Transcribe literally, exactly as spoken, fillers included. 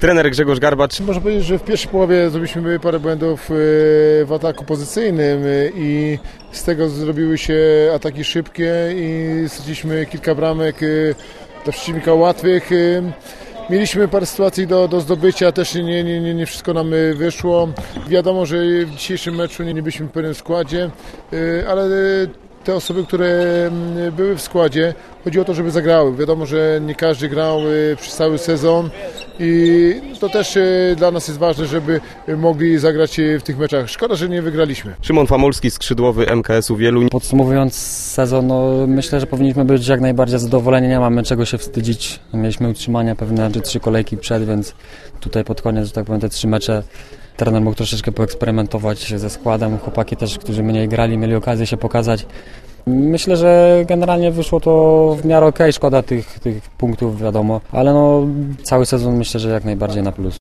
Trener Grzegorz Garbacz. Można powiedzieć, że w pierwszej połowie zrobiliśmy parę błędów w ataku pozycyjnym i z tego zrobiły się ataki szybkie i straciliśmy kilka bramek dla przeciwnika łatwych. Mieliśmy parę sytuacji do, do zdobycia, też nie, nie, nie wszystko nam wyszło. Wiadomo, że w dzisiejszym meczu nie byliśmy w pełnym składzie, ale te osoby, które były w składzie, chodzi o to, żeby zagrały. Wiadomo, że nie każdy grał przez cały sezon i to też dla nas jest ważne, żeby mogli zagrać w tych meczach. Szkoda, że nie wygraliśmy. Szymon Famulski, skrzydłowy M K S-u Wieluń. Podsumowując sezon, no, myślę, że powinniśmy być jak najbardziej zadowoleni, nie mamy czego się wstydzić. Mieliśmy utrzymania pewne czy trzy kolejki przed, więc tutaj pod koniec, że tak powiem, te trzy mecze trener mógł troszeczkę poeksperymentować ze składem. Chłopaki też, którzy mniej grali, mieli okazję się pokazać. Myślę, że generalnie wyszło to w miarę okej, szkoda tych, tych punktów, wiadomo, ale no, cały sezon myślę, że jak najbardziej na plus.